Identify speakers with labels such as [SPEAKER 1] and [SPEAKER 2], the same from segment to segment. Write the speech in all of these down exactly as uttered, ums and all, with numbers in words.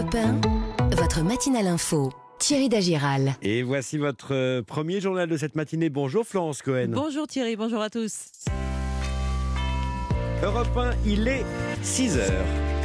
[SPEAKER 1] Europe un, votre matinale info. Thierry Dagiral.
[SPEAKER 2] Et voici votre euh, premier journal de cette matinée. Bonjour Florence Cohen.
[SPEAKER 3] Bonjour Thierry, bonjour à tous.
[SPEAKER 2] Europe un, il est six heures.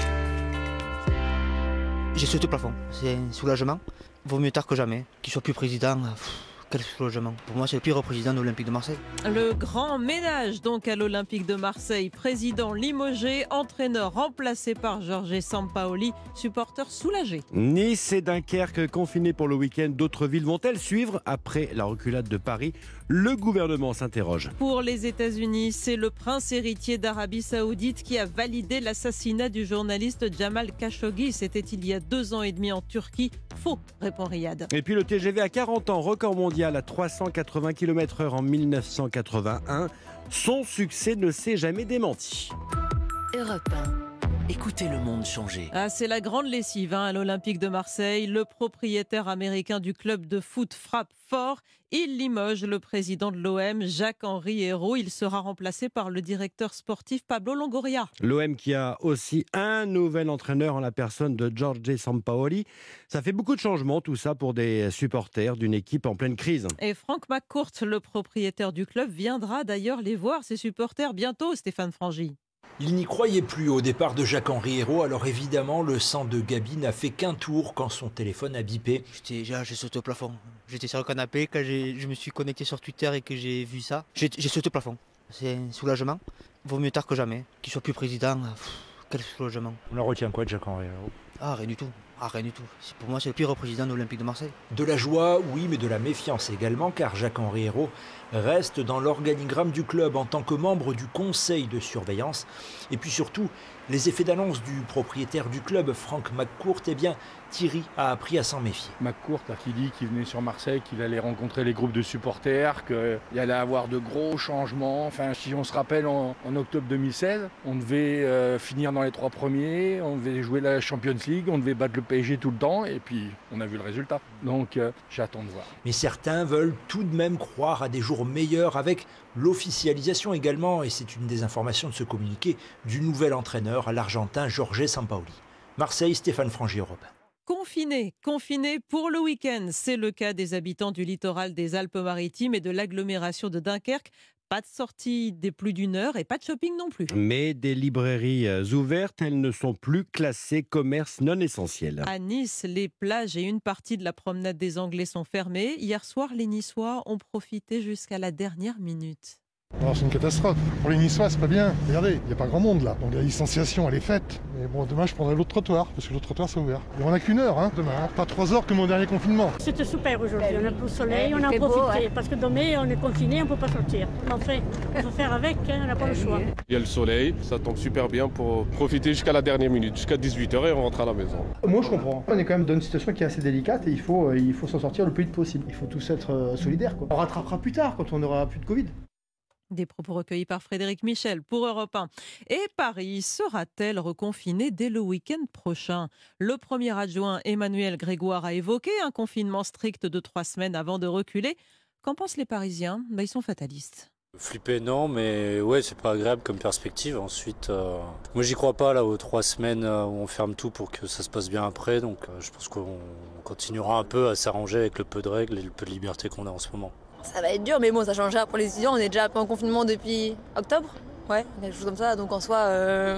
[SPEAKER 4] J'ai sauté au plafond, c'est un soulagement. Vaut mieux tard que jamais. Qu'il soit plus président, pff, quel soulagement. Pour moi, c'est le pire président de l'Olympique de Marseille.
[SPEAKER 3] Le grand ménage donc à l'Olympique de Marseille. Président limogé, entraîneur remplacé par Jorge Sampaoli, supporters soulagés.
[SPEAKER 2] Nice et Dunkerque confinés pour le week-end. D'autres villes vont-elles suivre après la reculade de Paris? Le gouvernement s'interroge.
[SPEAKER 3] Pour les États-Unis, c'est le prince héritier d'Arabie Saoudite qui a validé l'assassinat du journaliste Jamal Khashoggi. C'était il y a deux ans et demi en Turquie. Faux, répond Riyad.
[SPEAKER 2] Et puis le T G V à quarante ans, record mondial à trois cent quatre-vingts kilomètres heure en mille neuf cent quatre-vingt-un. Son succès ne s'est jamais démenti.
[SPEAKER 1] Europe un.
[SPEAKER 5] Écoutez le monde changer.
[SPEAKER 3] Ah, c'est la grande lessive hein, à l'Olympique de Marseille. Le propriétaire américain du club de foot frappe fort. Il limoge le président de l'O M, Jacques-Henri Hérault. Il sera remplacé par le directeur sportif Pablo Longoria.
[SPEAKER 2] L'O M qui a aussi un nouvel entraîneur en la personne de Jorge Sampaoli. Ça fait beaucoup de changements, tout ça, pour des supporters d'une équipe en pleine crise.
[SPEAKER 3] Et Franck McCourt, le propriétaire du club, viendra d'ailleurs les voir, ses supporters, bientôt, Stéphane Frangy.
[SPEAKER 6] Il n'y croyait plus au départ de Jacques-Henri Hérault, alors évidemment le sang de Gabi n'a fait qu'un tour quand son téléphone a bipé.
[SPEAKER 4] J'étais, j'ai, j'ai sauté au plafond. J'étais sur le canapé quand j'ai, je me suis connecté sur Twitter et que j'ai vu ça. J'ai, j'ai sauté au plafond. C'est un soulagement. Vaut mieux tard que jamais. Qu'il soit plus président, pff, quel soulagement.
[SPEAKER 6] On en retient quoi de Jacques-Henri Hérault?
[SPEAKER 4] Ah, rien du tout. Ah, rien du tout. C'est, pour moi, c'est le pire président de l'Olympique de Marseille.
[SPEAKER 6] De la joie, oui, mais de la méfiance également, car Jacques-Henri Hérault reste dans l'organigramme du club en tant que membre du conseil de surveillance. Et puis surtout, les effets d'annonce du propriétaire du club, Franck McCourt, eh bien, Thierry a appris à s'en méfier.
[SPEAKER 7] McCourt qui dit qu'il venait sur Marseille, qu'il allait rencontrer les groupes de supporters, qu'il allait avoir de gros changements. Enfin, si on se rappelle, en, en octobre deux mille seize, on devait euh, finir dans les trois premiers, on devait jouer la Champions League, on devait battre le P S G tout le temps, et puis on a vu le résultat. Donc euh, j'attends de voir.
[SPEAKER 6] Mais certains veulent tout de même croire à des jours meilleurs avec l'officialisation également, et c'est une des informations de ce communiqué, du nouvel entraîneur à l'Argentin Jorge Sampaoli. Marseille, Stéphane Frangy, Europe.
[SPEAKER 3] Confinés, confinés pour le week-end. C'est le cas des habitants du littoral des Alpes-Maritimes et de l'agglomération de Dunkerque. Pas de sortie des plus d'une heure et pas de shopping non plus.
[SPEAKER 2] Mais des librairies ouvertes, elles ne sont plus classées commerce non essentiel.
[SPEAKER 3] À Nice, les plages et une partie de la promenade des Anglais sont fermées. Hier soir, les Niçois ont profité jusqu'à la dernière minute.
[SPEAKER 8] Alors c'est une catastrophe. Pour les Niçois, c'est pas bien. Regardez, il n'y a pas grand monde là. Donc la distanciation, elle est faite. Mais bon, demain, je prendrai l'autre trottoir, parce que l'autre trottoir, c'est ouvert. Et on n'a qu'une heure, hein, demain. Hein. Pas trois heures que mon dernier confinement.
[SPEAKER 9] C'était super aujourd'hui. On a le soleil, on a profité. Beau, ouais. Parce que demain, on est confiné, on ne peut pas sortir. Enfin, il faut faire avec, hein, on n'a pas le choix.
[SPEAKER 10] Il y a le soleil, ça tombe super bien pour profiter jusqu'à la dernière minute, jusqu'à dix-huit heures et on rentre à la maison.
[SPEAKER 11] Moi, je comprends. On est quand même dans une situation qui est assez délicate et il faut, euh, il faut s'en sortir le plus vite possible. Il faut tous être euh, solidaires, quoi. On rattrapera plus tard, quand on aura plus de Covid.
[SPEAKER 3] Des propos recueillis par Frédéric Michel pour Europe un. Et Paris sera-t-elle reconfinée dès le week-end prochain? Le premier adjoint Emmanuel Grégoire a évoqué un confinement strict de trois semaines avant de reculer. Qu'en pensent les Parisiens? Ben, ils sont fatalistes.
[SPEAKER 12] Flipper non, mais ouais, c'est pas agréable comme perspective. Ensuite, euh, moi j'y crois pas là aux trois semaines où on ferme tout pour que ça se passe bien après. Donc euh, je pense qu'on continuera un peu à s'arranger avec le peu de règles et le peu de liberté qu'on a en ce moment.
[SPEAKER 13] Ça va être dur, mais bon, ça changera pour les étudiants. On est déjà un peu en confinement depuis octobre, ouais, quelque chose comme ça. Donc en soi, euh,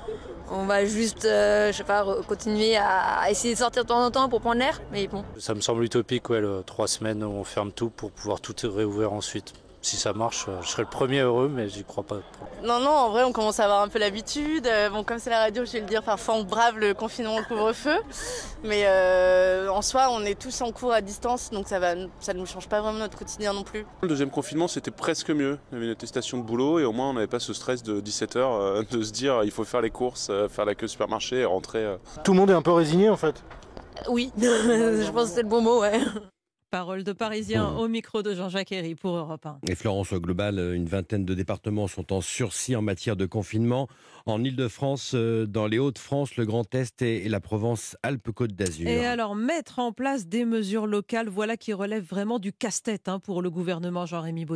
[SPEAKER 13] on va juste, euh, je sais pas, continuer à essayer de sortir de temps en temps pour prendre l'air, mais bon.
[SPEAKER 12] Ça me semble utopique, ouais, le trois semaines où on ferme tout pour pouvoir tout réouvrir ensuite. Si ça marche, je serai le premier heureux, mais j'y crois pas.
[SPEAKER 14] Non, non, en vrai, on commence à avoir un peu l'habitude. Bon, comme c'est la radio, je vais le dire, parfois on brave le confinement, le couvre-feu. Mais euh, en soi, on est tous en cours à distance, donc ça va, ça ne nous change pas vraiment notre quotidien non plus.
[SPEAKER 10] Le deuxième confinement, c'était presque mieux. Il y avait une attestation de boulot et au moins, on n'avait pas ce stress de dix-sept heures euh, de se dire il faut faire les courses, euh, faire la queue au supermarché et rentrer. Euh.
[SPEAKER 11] Tout le monde est un peu résigné, en fait.
[SPEAKER 13] Oui, je pense que c'est le bon mot, ouais.
[SPEAKER 3] Parole de Parisien
[SPEAKER 2] Mmh.
[SPEAKER 3] au micro de Jean-Jacques Herry pour Europe un.
[SPEAKER 2] Et Florence, au global, une vingtaine de départements sont en sursis en matière de confinement. En Ile-de-France, dans les Hauts-de-France, le Grand Est et la Provence-Alpes-Côte d'Azur.
[SPEAKER 3] Et alors, mettre en place des mesures locales, voilà qui relève vraiment du casse-tête hein, pour le gouvernement Jean-Rémy Baudot.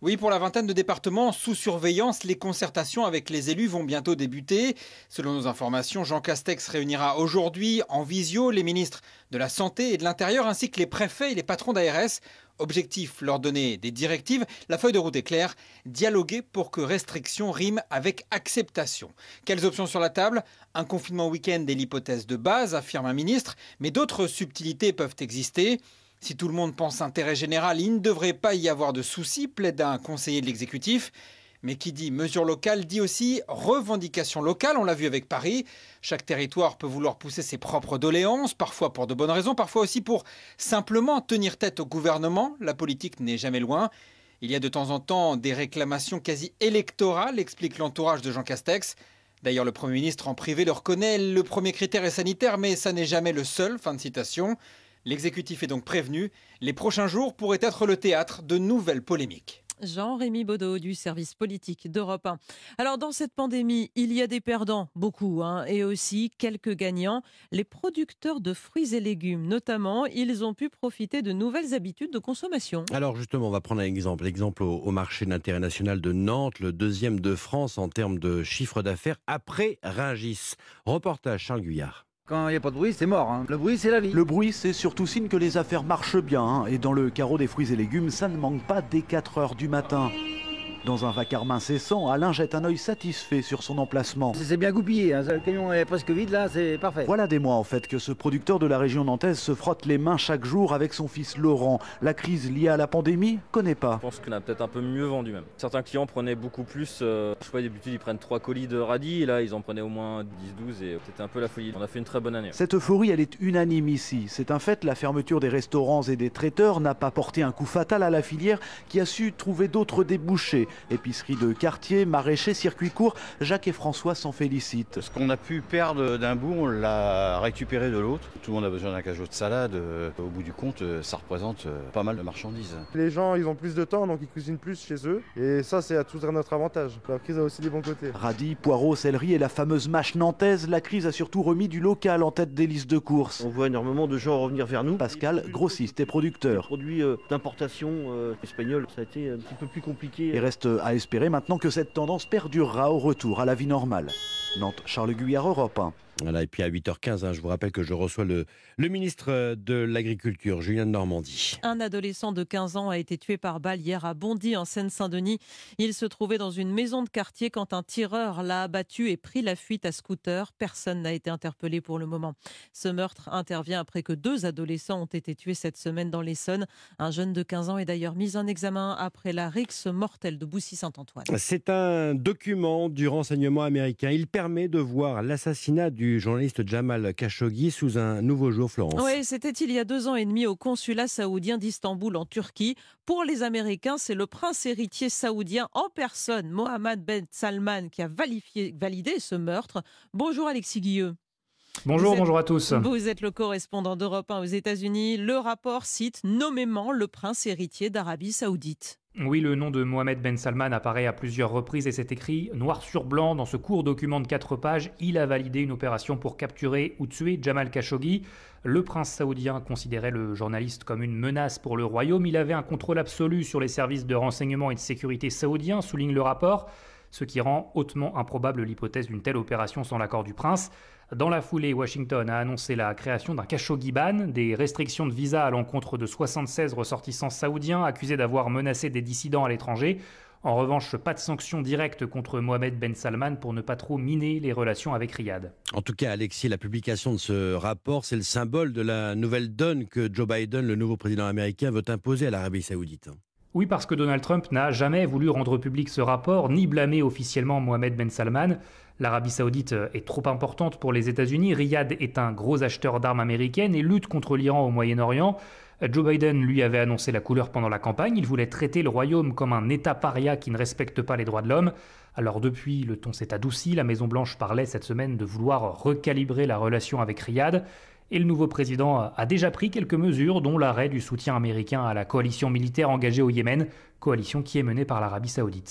[SPEAKER 15] Oui, pour la vingtaine de départements sous surveillance, les concertations avec les élus vont bientôt débuter. Selon nos informations, Jean Castex réunira aujourd'hui en visio les ministres de la Santé et de l'Intérieur ainsi que les préfets et les patrons d'A R S. Objectif, leur donner des directives. La feuille de route est claire, dialoguer pour que restriction rime avec acceptation. Quelles options sur la table ? Un confinement week-end est l'hypothèse de base, affirme un ministre, mais d'autres subtilités peuvent exister. Si tout le monde pense intérêt général, il ne devrait pas y avoir de soucis, plaide un conseiller de l'exécutif. Mais qui dit mesure locale dit aussi revendication locale, on l'a vu avec Paris. Chaque territoire peut vouloir pousser ses propres doléances, parfois pour de bonnes raisons, parfois aussi pour simplement tenir tête au gouvernement. La politique n'est jamais loin. Il y a de temps en temps des réclamations quasi électorales, explique l'entourage de Jean Castex. D'ailleurs, le Premier ministre en privé le reconnaît, le premier critère est sanitaire, mais ça n'est jamais le seul, fin de citation. L'exécutif est donc prévenu, les prochains jours pourraient être le théâtre de nouvelles polémiques.
[SPEAKER 3] Jean-Rémy Baudot du service politique d'Europe un. Alors dans cette pandémie, il y a des perdants, beaucoup, hein, et aussi quelques gagnants. Les producteurs de fruits et légumes, notamment, ils ont pu profiter de nouvelles habitudes de consommation.
[SPEAKER 2] Alors justement, on va prendre un exemple. L'exemple au, au marché d'intérêt national de Nantes, le deuxième de France en termes de chiffre d'affaires après Rungis. Reportage Charles Guyard.
[SPEAKER 16] Quand il n'y a pas de bruit, c'est mort. Hein. Le bruit, c'est la vie.
[SPEAKER 17] Le bruit, c'est surtout signe que les affaires marchent bien. Hein. Et dans le carreau des fruits et légumes, ça ne manque pas dès quatre heures du matin. Dans un vacarme incessant, Alain jette un œil satisfait sur son emplacement.
[SPEAKER 16] C'est bien goupillé, hein. Le camion est presque vide là, c'est parfait.
[SPEAKER 17] Voilà des mois en fait que ce producteur de la région nantaise se frotte les mains chaque jour avec son fils Laurent. La crise liée à la pandémie, connaît pas.
[SPEAKER 18] Je pense qu'on a peut-être un peu mieux vendu même. Certains clients prenaient beaucoup plus, euh, je sais pas, d'habitude ils prennent trois colis de radis et là ils en prenaient au moins dix douze et c'était un peu la folie. On a fait une très bonne année.
[SPEAKER 17] Cette euphorie, elle est unanime ici. C'est un fait, la fermeture des restaurants et des traiteurs n'a pas porté un coup fatal à la filière qui a su trouver d'autres débouchés. Épicerie de quartier, maraîchers, circuits courts, Jacques et François s'en félicitent.
[SPEAKER 19] Ce qu'on a pu perdre d'un bout, on l'a récupéré de l'autre. Tout le monde a besoin d'un cajot de salade. Au bout du compte, ça représente pas mal de marchandises.
[SPEAKER 20] Les gens, ils ont plus de temps, donc ils cuisinent plus chez eux. Et ça, c'est à tout notre avantage. La crise a aussi des bons côtés.
[SPEAKER 17] Radis, poireaux, céleri et la fameuse mâche nantaise, la crise a surtout remis du local en tête des listes de courses.
[SPEAKER 21] On voit énormément de gens revenir vers nous.
[SPEAKER 17] Pascal, grossiste et producteur.
[SPEAKER 21] Les produits euh, d'importation euh, espagnols, ça a été un petit peu plus compliqué.
[SPEAKER 17] Il reste à espérer maintenant que cette tendance perdurera au retour à la vie normale. Nantes, Charles Guyard, Europe un.
[SPEAKER 2] Voilà, et puis à huit heures quinze, hein, je vous rappelle que je reçois le, le ministre de l'Agriculture, Julien de Normandie.
[SPEAKER 3] Un adolescent de quinze ans a été tué par balle hier à Bondy, en Seine-Saint-Denis. Il se trouvait dans une maison de quartier quand un tireur l'a abattu et pris la fuite à scooter. Personne n'a été interpellé pour le moment. Ce meurtre intervient après que deux adolescents ont été tués cette semaine dans l'Essonne. Un jeune de quinze ans est d'ailleurs mis en examen après la rixe mortelle de Boussy-Saint-Antoine.
[SPEAKER 2] C'est un document du renseignement américain. Il permet de voir l'assassinat du du journaliste Jamal Khashoggi sous un nouveau jour, Florence.
[SPEAKER 3] Oui, c'était il y a deux ans et demi au consulat saoudien d'Istanbul en Turquie. Pour les Américains, c'est le prince héritier saoudien en personne, Mohammed Ben Salman, qui a valifié, validé ce meurtre. Bonjour Alexis Guilleux.
[SPEAKER 22] Bonjour,
[SPEAKER 3] êtes,
[SPEAKER 22] bonjour à tous.
[SPEAKER 3] Vous êtes le correspondant d'Europe un aux États-Unis. Le rapport cite nommément le prince héritier d'Arabie Saoudite.
[SPEAKER 22] Oui, le nom de Mohammed Ben Salman apparaît à plusieurs reprises et c'est écrit noir sur blanc dans ce court document de quatre pages. Il a validé une opération pour capturer ou tuer Jamal Khashoggi. Le prince saoudien considérait le journaliste comme une menace pour le royaume. Il avait un contrôle absolu sur les services de renseignement et de sécurité saoudiens, souligne le rapport, ce qui rend hautement improbable l'hypothèse d'une telle opération sans l'accord du prince. Dans la foulée, Washington a annoncé la création d'un Khashoggi ban, des restrictions de visa à l'encontre de soixante-seize ressortissants saoudiens accusés d'avoir menacé des dissidents à l'étranger. En revanche, pas de sanctions directes contre Mohammed Ben Salman pour ne pas trop miner les relations avec Riyad.
[SPEAKER 2] En tout cas, Alexis, la publication de ce rapport, c'est le symbole de la nouvelle donne que Joe Biden, le nouveau président américain, veut imposer à l'Arabie Saoudite.
[SPEAKER 22] Oui, parce que Donald Trump n'a jamais voulu rendre public ce rapport, ni blâmer officiellement Mohammed Ben Salman. L'Arabie Saoudite est trop importante pour les États-Unis. Riyad est un gros acheteur d'armes américaines et lutte contre l'Iran au Moyen-Orient. Joe Biden lui avait annoncé la couleur pendant la campagne. Il voulait traiter le royaume comme un État paria qui ne respecte pas les droits de l'homme. Alors depuis, le ton s'est adouci. La Maison-Blanche parlait cette semaine de vouloir recalibrer la relation avec Riyad. Et le nouveau président a déjà pris quelques mesures, dont l'arrêt du soutien américain à la coalition militaire engagée au Yémen, coalition qui est menée par l'Arabie Saoudite.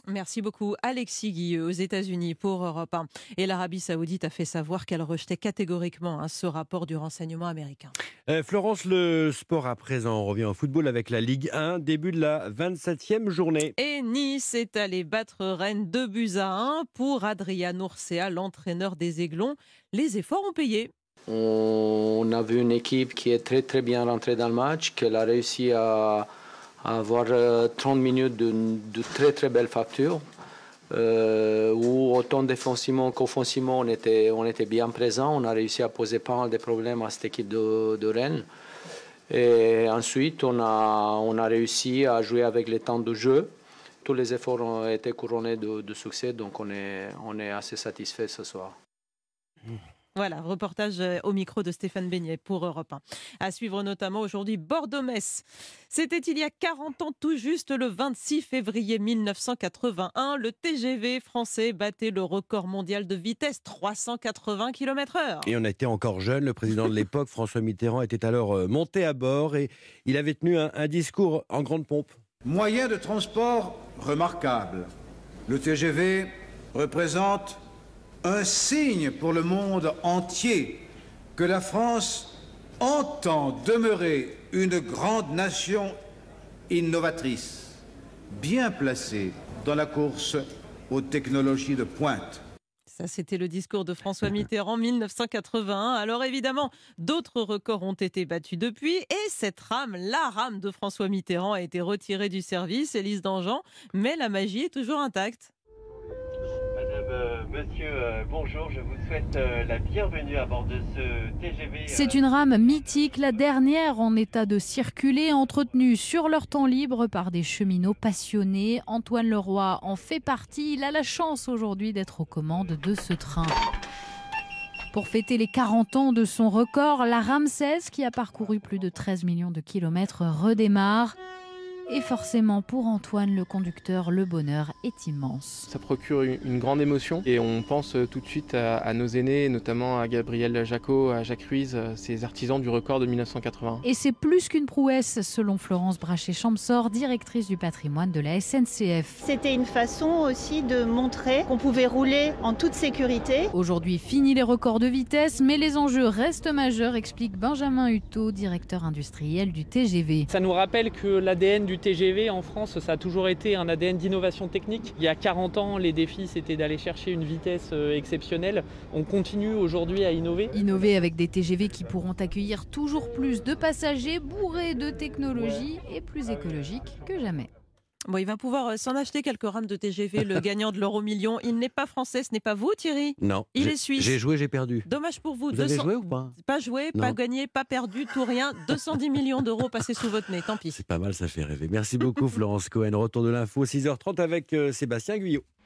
[SPEAKER 3] Merci beaucoup Alexis Guilleux aux États-Unis pour Europe un. Et l'Arabie Saoudite a fait savoir qu'elle rejetait catégoriquement hein, ce rapport du renseignement américain.
[SPEAKER 2] Euh, Florence, le sport à présent, on revient au football avec la Ligue un, début de la vingt-septième journée.
[SPEAKER 3] Et Nice est allé battre Rennes deux buts à un. Pour Adrian Urcea, l'entraîneur des Aiglons, les efforts ont payé.
[SPEAKER 1] On a vu une équipe qui est très très bien rentrée dans le match, qu'elle a réussi à avoir trente minutes de, de très très belles factures, euh, où autant défensivement qu'offensivement on était, on était bien présent. On a réussi à poser pas mal de problèmes à cette équipe de, de Rennes. Et ensuite on a, on a réussi à jouer avec les temps de jeu. Tous les efforts ont été couronnés de, de succès, donc on est, on est assez satisfait ce soir.
[SPEAKER 3] Voilà, reportage au micro de Stéphane Beignet pour Europe un. À suivre notamment aujourd'hui Bordeaux-Metz. C'était il y a quarante ans tout juste, le vingt-six février mille neuf cent quatre-vingt-un. Le T G V français battait le record mondial de vitesse, trois cent quatre-vingts kilomètres heure.
[SPEAKER 2] Et on était encore jeune. Le président de l'époque, François Mitterrand, était alors monté à bord et il avait tenu un, un discours en grande pompe.
[SPEAKER 5] Moyen de transport remarquable. Le T G V représente un signe pour le monde entier que la France entend demeurer une grande nation innovatrice, bien placée dans la course aux technologies de pointe.
[SPEAKER 3] Ça, c'était le discours de François Mitterrand, mille neuf cent quatre-vingt-un. Alors évidemment, d'autres records ont été battus depuis. Et cette rame, la rame de François Mitterrand, a été retirée du service, Élise Dangean. Mais la magie est toujours intacte.
[SPEAKER 23] Euh, monsieur, euh, bonjour, je vous souhaite euh, la bienvenue à bord de ce T G V. Euh...
[SPEAKER 24] C'est une rame mythique, la dernière en état de circuler, entretenue sur leur temps libre par des cheminots passionnés. Antoine Leroy en fait partie, il a la chance aujourd'hui d'être aux commandes de ce train. Pour fêter les quarante ans de son record, la rame seize, qui a parcouru plus de treize millions de kilomètres, redémarre. Et forcément, pour Antoine, le conducteur, le bonheur est immense.
[SPEAKER 25] Ça procure une grande émotion et on pense tout de suite à, à nos aînés, notamment à Gabriel Jacot, à Jacques Ruiz, ces artisans du record de mille neuf cent quatre-vingt.
[SPEAKER 24] Et c'est plus qu'une prouesse, selon Florence Brachet-Champsor, directrice du patrimoine de la S N C F.
[SPEAKER 26] C'était une façon aussi de montrer qu'on pouvait rouler en toute sécurité.
[SPEAKER 24] Aujourd'hui, fini les records de vitesse, mais les enjeux restent majeurs, explique Benjamin Hutto, directeur industriel du T G V.
[SPEAKER 27] Ça nous rappelle que l'A D N du T G V en France, ça a toujours été un A D N d'innovation technique. Il y a quarante ans, les défis, c'était d'aller chercher une vitesse exceptionnelle. On continue aujourd'hui à innover.
[SPEAKER 24] Innover avec des T G V qui pourront accueillir toujours plus de passagers, bourrés de technologie et plus écologiques que jamais.
[SPEAKER 3] Bon, il va pouvoir s'en acheter quelques rames de T G V, le gagnant de l'euro million. Il n'est pas français, ce n'est pas vous Thierry.
[SPEAKER 2] Non,
[SPEAKER 3] il est suisse.
[SPEAKER 2] J'ai joué, j'ai perdu.
[SPEAKER 3] Dommage pour vous.
[SPEAKER 2] Vous
[SPEAKER 3] deux cents...
[SPEAKER 2] avez joué ou pas?
[SPEAKER 3] Pas joué,
[SPEAKER 2] non.
[SPEAKER 3] Pas gagné, pas perdu, tout rien. deux cent dix millions d'euros passés sous votre nez, tant pis.
[SPEAKER 2] C'est pas mal, ça fait rêver. Merci beaucoup Florence Cohen. Retour de l'info, six heures trente avec euh, Sébastien Guyot.